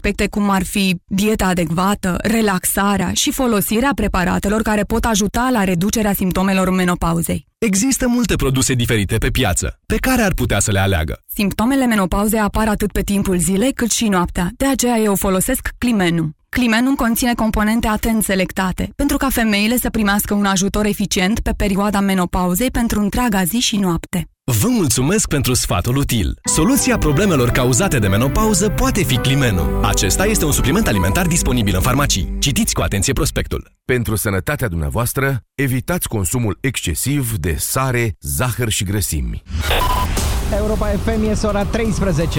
aspecte cum ar fi dieta adecvată, relaxarea și folosirea preparatelor care pot ajuta la reducerea simptomelor menopauzei. Există multe produse diferite pe piață, pe care ar putea să le aleagă. Simptomele menopauzei apar atât pe timpul zilei cât și noaptea, de aceea eu folosesc Climenum. Climenum conține componente atent selectate, pentru ca femeile să primească un ajutor eficient pe perioada menopauzei pentru întreaga zi și noapte. Vă mulțumesc pentru sfatul util. Soluția problemelor cauzate de menopauză poate fi Climenum. Acesta este un supliment alimentar disponibil în farmacii. Citiți cu atenție prospectul. Pentru sănătatea dumneavoastră, evitați consumul excesiv de sare, zahăr și grăsimi. Europa FM este ora 13.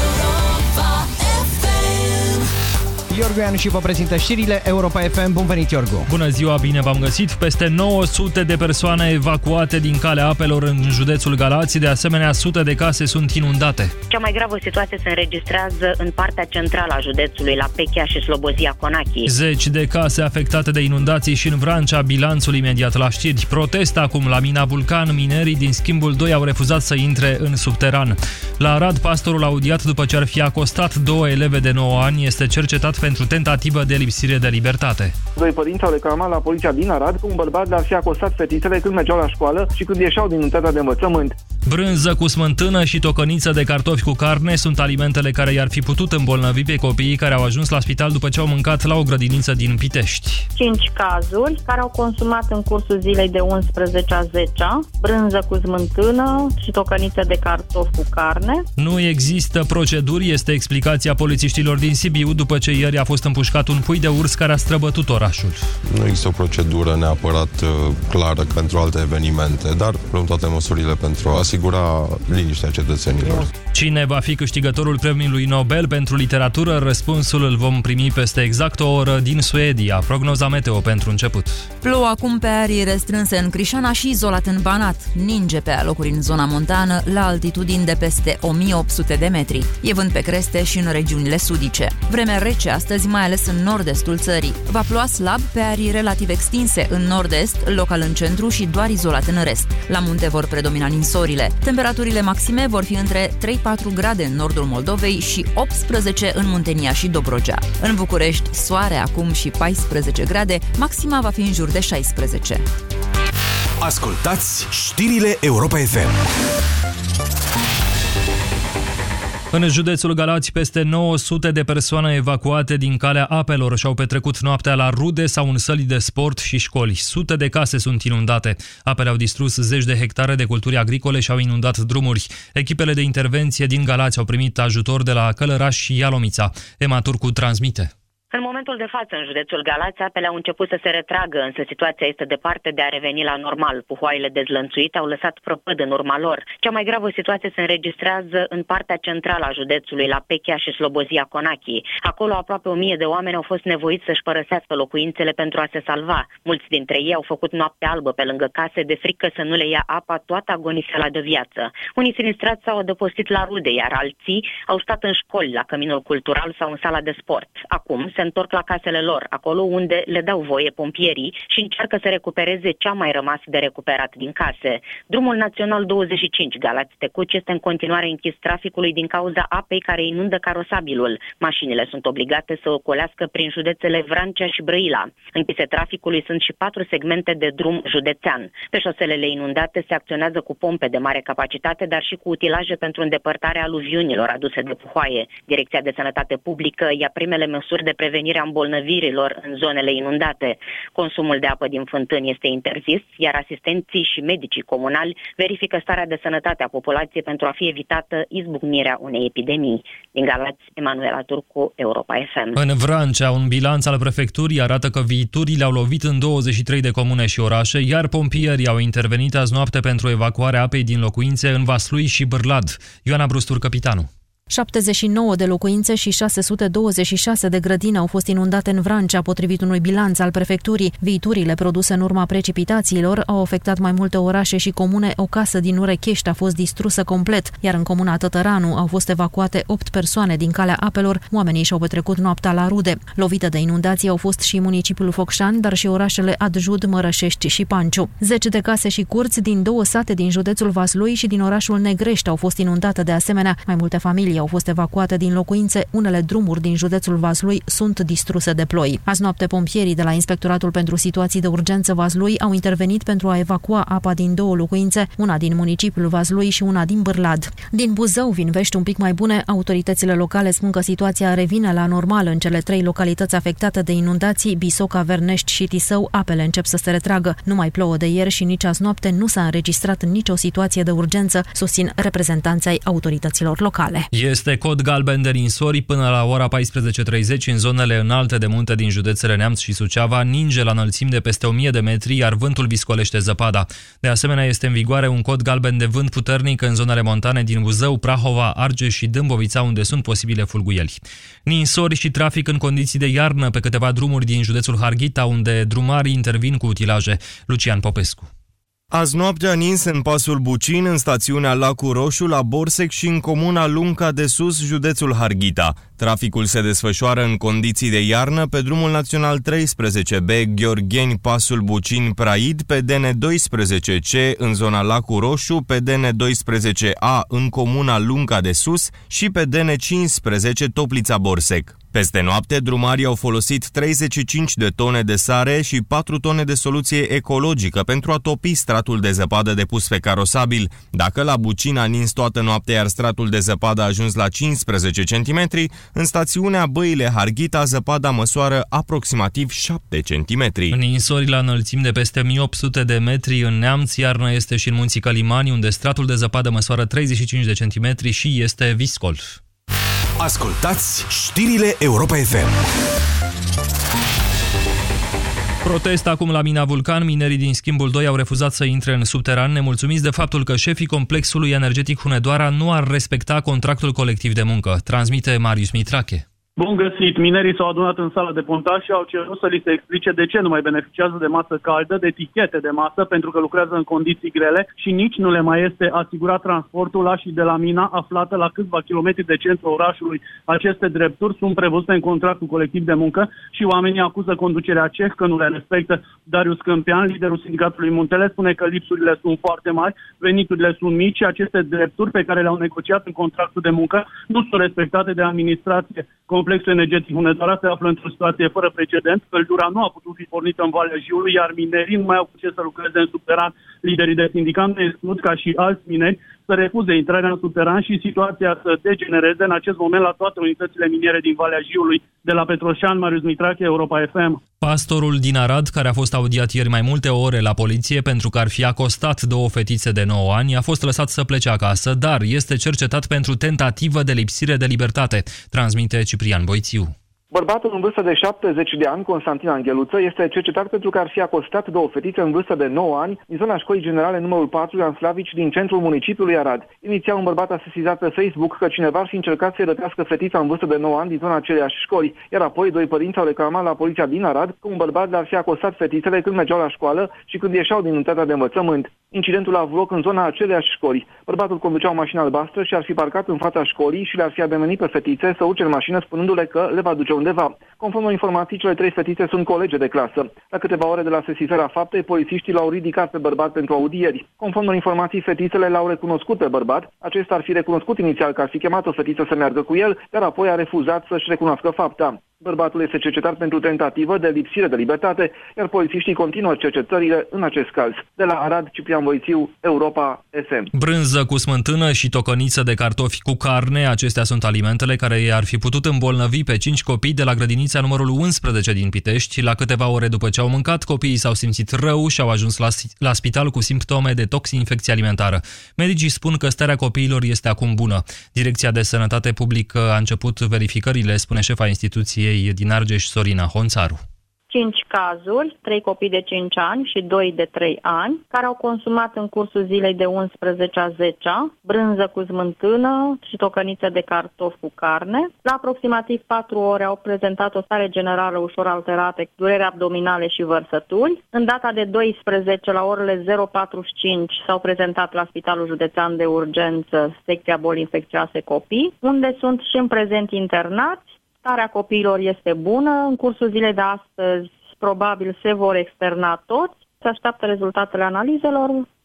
Iorgu Ianu și vă prezintă știrile Europa FM. Bun venit, Iorgu! Bună ziua, bine v-am găsit! Peste 900 de persoane evacuate din Calea Apelor în județul Galați. De asemenea, sute de case sunt inundate. Cea mai gravă situație se înregistrează în partea centrală a județului, la Pechea și Slobozia Conachi. Zeci de case afectate de inundații și în Vrancea, bilanțul imediat la știri. Protest acum la mina Vulcan, minerii din schimbul 2 au refuzat să intre în subteran. La Arad, pastorul audiat după ce ar fi acostat 2 eleve de 9 ani este cercetat pentru tentativă de lipsire de libertate. 2 părinți au reclamat la poliția din Arad că un bărbat le-ar fi acostat fetițele când mergeau la școală și când ieșeau din unitatea de învățământ. Brânză cu smântână și tocăniță de cartofi cu carne sunt alimentele care i-ar fi putut îmbolnăvi pe copiii care au ajuns la spital după ce au mâncat la o grădiniță din Pitești. 5 cazuri care au consumat în cursul zilei de 11 a 10-a brânză cu smântână și tocăniță de cartofi cu carne. Nu există proceduri, este explicația polițiștilor din Sibiu după ce ieri a fost împușcat un pui de urs care a străbătut orașul. Nu există o procedură neapărat clară pentru alte evenimente, dar luăm toate măsurile pentru a asigura liniștea cetățenilor. Cine va fi câștigătorul premiului Nobel pentru literatură? Răspunsul îl vom primi peste exact o oră din Suedia. Prognoza meteo pentru început. Plouă acum pe arii restrânse în Crișana și izolat în Banat. Ninge pe alocuri în zona montană, la altitudini de peste 1800 de metri. E vânt pe creste și în regiunile sudice. Vreme rece astăzi, mai ales în nord-estul țării. Va ploua slab pe arii relativ extinse în nord-est, local în centru și doar izolat în rest. La munte vor predomina ninsorile. Temperaturile maxime vor fi între 3-4 grade în nordul Moldovei și 18 în Muntenia și Dobrogea. În București, soare acum și 14 grade, maxima va fi în jur de 16. Ascultați știrile Europa FM. În județul Galați, peste 900 de persoane evacuate din Calea Apelor și-au petrecut noaptea la rude sau în săli de sport și școli. Sute de case sunt inundate. Apele au distrus zeci de hectare de culturi agricole și au inundat drumuri. Echipele de intervenție din Galați au primit ajutor de la Călăraș și Ialomița. Ema Turcu transmite. În momentul de față, în județul Galați, apele au început să se retragă, însă situația este departe de a reveni la normal. Puhoaiele dezlănțuite au lăsat prăpăd în urma lor. Cea mai gravă situație se înregistrează în partea centrală a județului, la Pechea și Slobozia Conachi. Acolo aproape 1000 de oameni au fost nevoiți să-și părăsească locuințele pentru a se salva. Mulți dintre ei au făcut noapte albă pe lângă case, de frică să nu le ia apa toată agonisala de viață. Unii sinistrați s-au adăpostit la rude, iar alții au stat în școli, la căminul cultural sau în sala de sport. Acum se întorc la casele lor, acolo unde le dau voie pompierii și încearcă să recupereze ce a mai rămas de recuperat din case. Drumul național 25 Galați-Tecuci este în continuare închis traficului din cauza apei care inundă carosabilul. Mașinile sunt obligate să ocolească prin județele Vrancea și Brăila. Închise traficului sunt și 4 segmente de drum județean. Pe șoselele inundate se acționează cu pompe de mare capacitate, dar și cu utilaje pentru îndepărtarea aluviunilor aduse de puhoaie. Direcția de Sănătate Publică ia primele măsuri de prevenire a îmbolnăvirilor în zonele inundate. Consumul de apă din fântâni este interzis, iar asistenții și medicii comunali verifică starea de sănătate a populației pentru a fi evitată izbucnirea unei epidemii. Din Galați, Emanuela Turcu, Europa FM. În Vrancea, un bilanț al prefecturii arată că viiturile au lovit în 23 de comune și orașe, iar pompierii au intervenit azi noapte pentru evacuarea apei din locuințe în Vaslui și Bârlad. Ioana Brustur, capitanul. 79 de locuințe și 626 de grădini au fost inundate în Vrancea, potrivit unui bilanț al prefecturii. Viiturile produse în urma precipitațiilor au afectat mai multe orașe și comune. O casă din Urechești a fost distrusă complet, iar în comuna Tătăranu au fost evacuate 8 persoane din Calea Apelor. Oamenii și-au petrecut noaptea la rude. Lovite de inundații au fost și municipiul Focșani, dar și orașele Adjud, Mărășești și Panciu. 10 de case și curți din 2 sate din județul Vaslui și din orașul Negrești au fost inundate de asemenea. Mai multe familii au fost evacuate din locuințe, unele drumuri din județul Vaslui sunt distruse de ploi. Azi noapte, pompierii de la Inspectoratul pentru Situații de Urgență Vaslui au intervenit pentru a evacua apa din 2 locuințe, una din municipiul Vaslui și una din Bârlad. Din Buzău vin vești un pic mai bune. Autoritățile locale spun că situația revine la normal în cele 3 localități afectate de inundații, Bisoca, Vernești și Tisău. Apele încep să se retragă. Nu mai plouă de ieri și nici azi noapte nu s-a înregistrat nicio situație de urgență, susțin reprezentanții ai autorităților locale. Este cod galben de ninsori până la ora 14:30 în zonele înalte de munte din județele Neamț și Suceava, ninge la înălțimi de peste 1000 de metri, iar vântul viscolește zăpada. De asemenea, este în vigoare un cod galben de vânt puternic în zonele montane din Buzău, Prahova, Argeș și Dâmbovița, unde sunt posibile fulguieli. Ninsori și trafic în condiții de iarnă pe câteva drumuri din județul Harghita, unde drumarii intervin cu utilaje. Lucian Popescu. Azi noapte a nins în pasul Bucin, în stațiunea Lacul Roșu, la Borsec și în comuna Lunca de Sus, județul Harghita. Traficul se desfășoară în condiții de iarnă pe drumul național 13B, Gheorgheni, pasul Bucin-Praid, pe DN12C în zona Lacul Roșu, pe DN12A în comuna Lunca de Sus și pe DN15 Toplița-Borsec. Peste noapte, drumarii au folosit 35 de tone de sare și 4 tone de soluție ecologică pentru a topi stratul de zăpadă depus pe carosabil. Dacă la Bucin a nins toată noaptea, iar stratul de zăpadă a ajuns la 15 cm, în stațiunea Băile Harghita zăpada măsoară aproximativ 7 cm. Ninsori la înălțimi de peste 1800 de metri în Neamț, iarnă este și în munții Călimani, unde stratul de zăpadă măsoară 35 de centimetri și este viscol. Ascultați știrile Europa FM. Protest acum la mina Vulcan. Minerii din Schimbul 2 au refuzat să intre în subteran, nemulțumiți de faptul că șefii complexului energetic Hunedoara nu ar respecta contractul colectiv de muncă. Transmite Marius Mitrache. Bun găsit! Minerii s-au adunat în sala de pontaj și au cerut să li se explice de ce nu mai beneficiază de masă caldă, de etichete de masă, pentru că lucrează în condiții grele și nici nu le mai este asigurat transportul la și de la mina aflată la câțiva kilometri de centrul orașului. Aceste drepturi sunt prevăzute în contractul colectiv de muncă și oamenii acuză conducerea CEH că nu le respectă. Darius Câmpian, liderul sindicatului Muntele, spune că lipsurile sunt foarte mari, veniturile sunt mici și aceste drepturi pe care le-au negociat în contractul de muncă nu sunt respectate de administrație. Complexul energetic Hunedoara se află într-o situație fără precedent. Căldura nu a putut fi pornită în Valea Jiului, iar minerii nu mai au cu ce să lucreze în subteran. Liderii de sindicat ne exclud ca și alți mineri să refuze intrarea în subteran și situația să degenereze în acest moment la toate unitățile miniere din Valea Jiului. De la Petroșan, Marius Mitrache, Europa FM. Pastorul din Arad, care a fost audiat ieri mai multe ore la poliție pentru că ar fi acostat 2 fetițe de 9 ani, a fost lăsat să plece acasă, dar este cercetat pentru tentativă de lipsire de libertate, transmite Ciprian Boițiu. Bărbatul în vârstă de 70 de ani, Constantin Angheluță, este cercetat pentru că ar fi acostat 2 fetițe în vârstă de 9 ani din zona școlii generale numărul 4 Ioan Slavici din centrul municipiului Arad. Inițial, un bărbat a sesizat pe Facebook că cineva ar fi încercat să-i rătească fetița în vârstă de 9 ani din zona aceleași școli, iar apoi 2 părinți au reclamat la poliția din Arad că un bărbat le-ar fi acostat fetițele când mergeau la școală și când ieșeau din unitatea de învățământ. Incidentul a avut loc în zona aceleași școli. Bărbatul conducea o mașină albastră și ar fi parcat în fața școlii și le-ar fi ademenit pe fetițe să urce în mașină spunându-le că le va duce undeva. Conform informații, cele 3 fetițe sunt colege de clasă. La câteva ore de la sesizarea faptei, polițiștii l-au ridicat pe bărbat pentru audieri. Conform informații, fetițele l-au recunoscut pe bărbat. Acesta ar fi recunoscut inițial că ar fi chemat o fetiță să meargă cu el, dar apoi a refuzat să-și recunoască fapta. Bărbatul este cercetat pentru tentativă de lipsire de libertate, iar polițiștii continuă cercetările în acest caz. De la Arad, Ciprian Voițiu, Europa FM. Brânză cu smântână și tocăniță de cartofi cu carne, acestea sunt alimentele care i-ar fi putut îmbolnăvi pe 5 copii de la grădinița numărul 11 din Pitești. La câteva ore după ce au mâncat, copiii s-au simțit rău și au ajuns la spital cu simptome de toxinfecție alimentară. Medicii spun că starea copiilor este acum bună. Direcția de Sănătate Publică a început verificările, spune șefa instituției din Argeș, Sorina Honțaru. 5 cazuri, 3 copii de 5 ani și 2 de 3 ani, care au consumat în cursul zilei de 11-a 10-a brânză cu smântână și tocăniță de cartofi cu carne. La aproximativ 4 ore au prezentat o stare generală ușor alterată, dureri abdominale și vărsături. În data de 12, la orele 0:45, s-au prezentat la Spitalul Județean de Urgență, secția boli infecțioase copii, unde sunt și în prezent internați. Starea copiilor este bună. În cursul zilei de astăzi probabil se vor externa toți. Se așteaptă rezultatele analizelor.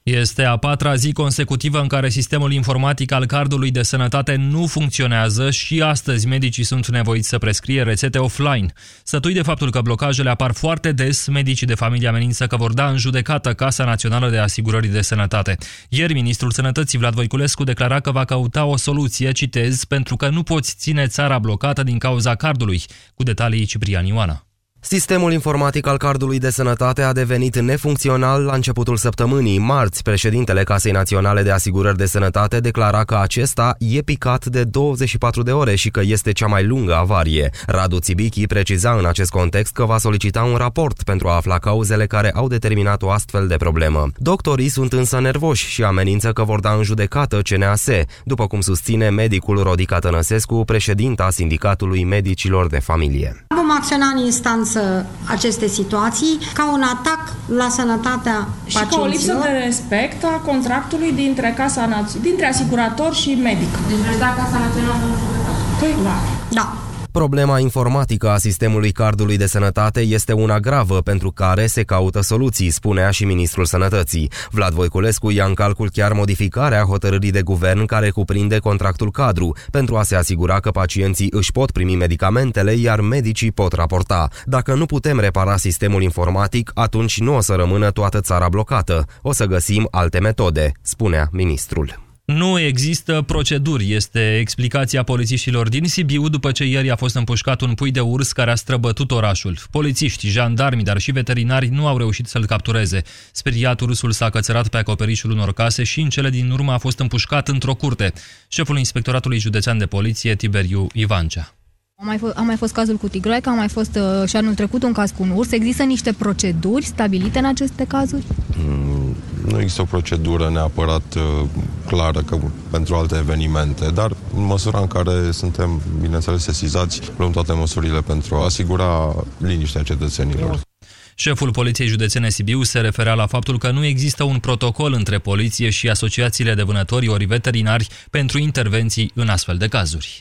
Este a patra zi consecutivă în care sistemul informatic al cardului de sănătate nu funcționează și astăzi medicii sunt nevoiți să prescrie rețete offline. Sătui de faptul că blocajele apar foarte des, medicii de familie amenință că vor da în judecată Casa Națională de Asigurări de Sănătate. Ieri, ministrul Sănătății Vlad Voiculescu declara că va căuta o soluție, citez, pentru că nu poți ține țara blocată din cauza cardului. Cu detalii Ciprian Ioana. Sistemul informatic al cardului de sănătate a devenit nefuncțional la începutul săptămânii. Marți, președintele Casei Naționale de Asigurări de Sănătate declara că acesta e picat de 24 de ore și că este cea mai lungă avarie. Radu Țibichi preciza în acest context că va solicita un raport pentru a afla cauzele care au determinat o astfel de problemă. Doctorii sunt însă nervoși și amenință că vor da în judecată CNAS, după cum susține medicul Rodica Tănăsescu, președinta Sindicatului Medicilor de Familie. Vom acționa în instanță aceste situații ca un atac la sănătatea pacienților. Și ca o lipsă de respect a contractului dintre asigurator și medic. Deci da Casa Națională în judecată. Păi, da. Problema informatică a sistemului cardului de sănătate este una gravă pentru care se caută soluții, spunea și ministrul Sănătății. Vlad Voiculescu ia în calcul chiar modificarea hotărârii de guvern care cuprinde contractul cadru, pentru a se asigura că pacienții își pot primi medicamentele, iar medicii pot raporta. Dacă nu putem repara sistemul informatic, atunci nu o să rămână toată țara blocată. O să găsim alte metode, spunea ministrul. Nu există proceduri, este explicația polițiștilor din Sibiu după ce ieri a fost împușcat un pui de urs care a străbătut orașul. Polițiști, jandarmi, dar și veterinari nu au reușit să-l captureze. Speriat, ursul s-a cățărat pe acoperișul unor case și în cele din urmă a fost împușcat într-o curte. Șeful Inspectoratului Județean de Poliție, Tiberiu Ivancea. A mai fost cazul cu tigroaica, a mai fost și anul trecut un caz cu un urs. Există niște proceduri stabilite în aceste cazuri? Nu există o procedură neapărat clară pentru alte evenimente, dar în măsura în care suntem, bineînțeles, sesizați, luăm toate măsurile pentru a asigura liniștea cetățenilor. Șeful Poliției Județene Sibiu se referea la faptul că nu există un protocol între poliție și asociațiile de vânători ori veterinari pentru intervenții în astfel de cazuri.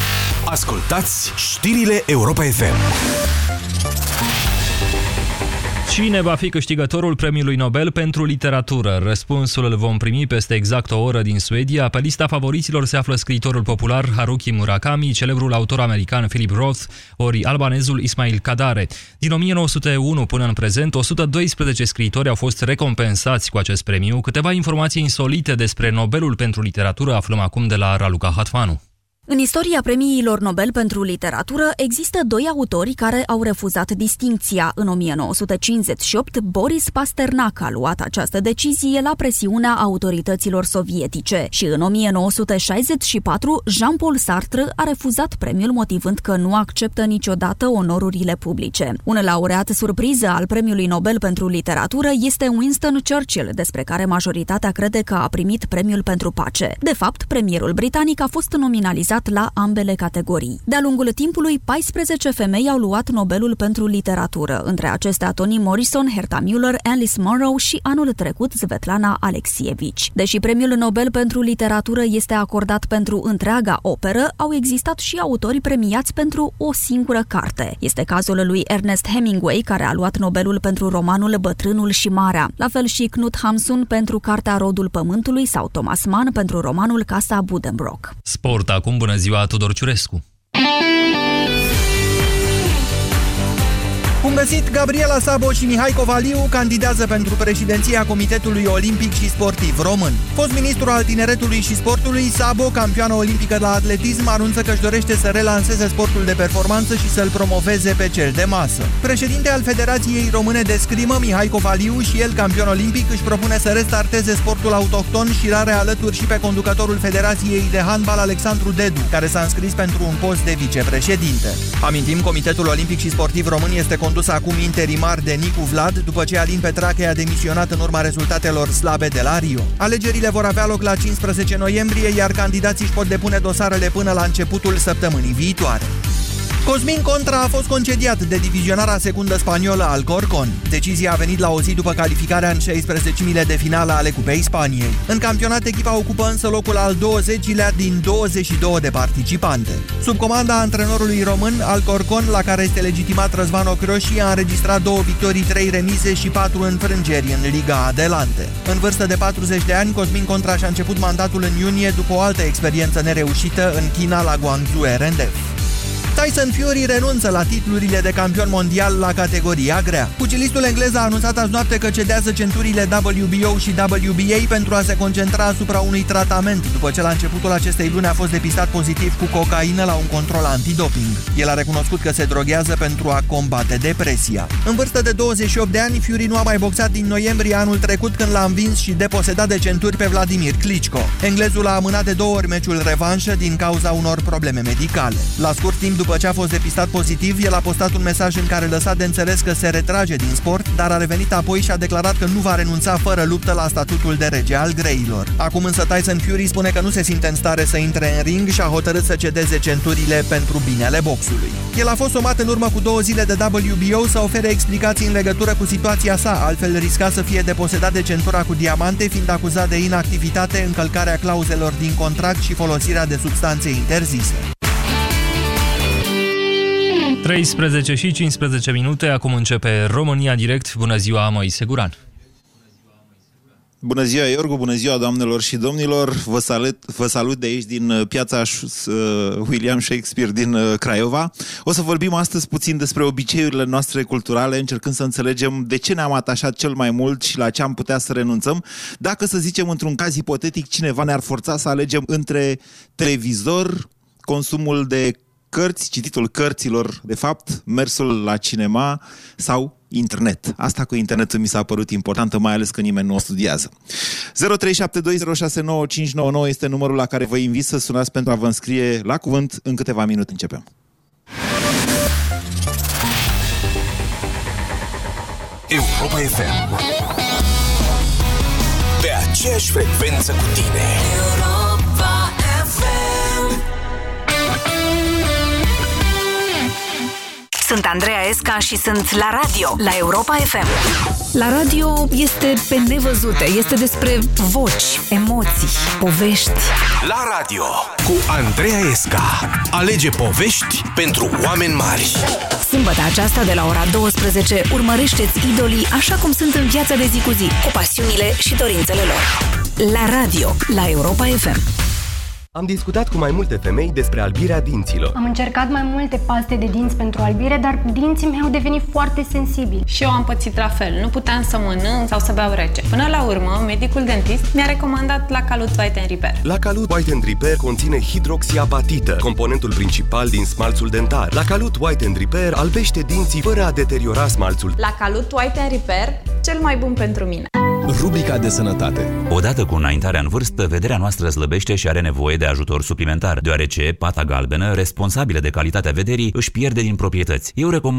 Ascultați știrile Europa FM. Cine va fi câștigătorul Premiului Nobel pentru literatură? Răspunsul îl vom primi peste exact o oră din Suedia. Pe lista favoriților se află scriitorul popular Haruki Murakami, celebrul autor american Philip Roth, ori albanezul Ismail Kadare. Din 1901 până în prezent, 112 scriitori au fost recompensați cu acest premiu. Câteva informații insolite despre Nobelul pentru literatură aflăm acum de la Raluca Hatfanu. În istoria premiilor Nobel pentru literatură există doi autori care au refuzat distincția. În 1958, Boris Pasternak a luat această decizie la presiunea autorităților sovietice și în 1964, Jean-Paul Sartre a refuzat premiul motivând că nu acceptă niciodată onorurile publice. Un laureat surpriză al Premiului Nobel pentru literatură este Winston Churchill, despre care majoritatea crede că a primit premiul pentru pace. De fapt, premierul britanic a fost nominalizat la ambele categorii. De-a lungul timpului, 14 femei au luat Nobelul pentru literatură, între acestea Toni Morrison, Herta Müller, Alice Munro și anul trecut Svetlana Alexievich. Deși premiul Nobel pentru literatură este acordat pentru întreaga operă, au existat și autori premiați pentru o singură carte. Este cazul lui Ernest Hemingway, care a luat Nobelul pentru romanul Bătrânul și Marea, la fel și Knut Hamsun pentru cartea Rodul Pământului sau Thomas Mann pentru romanul Casa Buddenbrook. Sport acum. Bună ziua, Tudor Ciurescu! Bun găsit! Gabriela Szabo și Mihai Covaliu candidează pentru președinția Comitetului Olimpic și Sportiv Român. Fost ministru al tineretului și sportului, Szabo, campioană olimpică la atletism, anunță că își dorește să relanseze sportul de performanță și să-l promoveze pe cel de masă. Președinte al Federației Române de Scrimă, Mihai Covaliu, și el, campion olimpic, își propune să restarteze sportul autohton și l-are alături și pe conducătorul Federației de Handbal, Alexandru Dedu, care s-a înscris pentru un post de vicepreședinte. Amintim, Comitetul Olimpic și Sportiv Român este condus acum interimar de Nicu Vlad, după ce Alin Petrache a demisionat în urma rezultatelor slabe de la Rio. Alegerile vor avea loc la 15 noiembrie, iar candidații își pot depune dosarele până la începutul săptămânii viitoare. Cosmin Contra a fost concediat de divizionarea secundă spaniolă Alcorcón. Decizia a venit la o zi după calificarea în 16-mile de finală ale Cupei Spaniei. În campionat, echipa ocupă însă locul al 20-lea din 22 de participante. Sub comanda antrenorului român, Alcorcón, la care este legitimat Răzvan Ocroși, a înregistrat 2 victorii, 3 remize și 4 înfrângeri în Liga Adelante. În vârstă de 40 de ani, Cosmin Contra și-a început mandatul în iunie după o altă experiență nereușită în China la Guangzhou RNF. Tyson Fury renunță la titlurile de campion mondial la categoria grea. Pugilistul englez a anunțat azi noapte că cedează centurile WBO și WBA pentru a se concentra asupra unui tratament, după ce la începutul acestei luni a fost depistat pozitiv cu cocaină la un control antidoping. El a recunoscut că se droghează pentru a combate depresia. În vârstă de 28 de ani, Fury nu a mai boxat din noiembrie anul trecut, când l-a învins și deposedat de centuri pe Vladimir Klitschko. Englezul a amânat de 2 ori meciul revanșă din cauza unor probleme medicale. La scurt timp după ce a fost depistat pozitiv, el a postat un mesaj în care lăsa de înțeles că se retrage din sport, dar a revenit apoi și a declarat că nu va renunța fără luptă la statutul de rege al greilor. Acum însă Tyson Fury spune că nu se simte în stare să intre în ring și a hotărât să cedeze centurile pentru binele boxului. El a fost somat în urmă cu 2 zile de WBO să ofere explicații în legătură cu situația sa, altfel risca să fie deposedat de centura cu diamante, fiind acuzat de inactivitate, încălcarea clauzelor din contract și folosirea de substanțe interzise. 13 și 15 minute, acum începe România Direct. Bună ziua, Moise Guran! Bună ziua, Iorgu, bună ziua, doamnelor și domnilor! Vă salut de aici, din piața William Shakespeare din Craiova. O să vorbim astăzi puțin despre obiceiurile noastre culturale, încercând să înțelegem de ce ne-am atașat cel mai mult și la ce am putea să renunțăm. Dacă, să zicem, într-un caz ipotetic, cineva ne-ar forța să alegem între televizor, consumul de cărți, cititul cărților, de fapt, mersul la cinema sau internet. Asta cu internetul mi s-a părut importantă, mai ales că nimeni nu o studiază. 0372069599 este numărul la care vă invit să sunați pentru a vă înscrie la cuvânt. În câteva minute începem. Europa FM. Pe aceeași frecvență cu tine. Europa FM. Sunt Andreea Esca și sunt la radio, la Europa FM. La radio este pe nevăzute, este despre voci, emoții, povești. La radio cu Andreea Esca. Alege povești pentru oameni mari. Sâmbătă aceasta de la ora 12 urmărește-ți idolii așa cum sunt în viața de zi cu zi, cu pasiunile și dorințele lor. La radio, la Europa FM. Am discutat cu mai multe femei despre albirea dinților. Am încercat mai multe paste de dinți pentru albire, dar dinții mei au devenit foarte sensibili. Și eu am pățit la fel. Nu puteam să mănânc sau să beau rece. Până la urmă, medicul dentist mi-a recomandat Lacalut White & Repair. Lacalut White & Repair conține hidroxiapatită, componentul principal din smalțul dentar. Lacalut White & Repair albește dinții fără a deteriora smalțul. Lacalut White & Repair, cel mai bun pentru mine. Rubrica de sănătate. Odată cu înaintarea în vârstă, vederea noastră slăbește și are nevoie de ajutor suplimentar, deoarece pata galbenă, responsabilă de calitatea vederii, își pierde din proprietăți. Eu recomand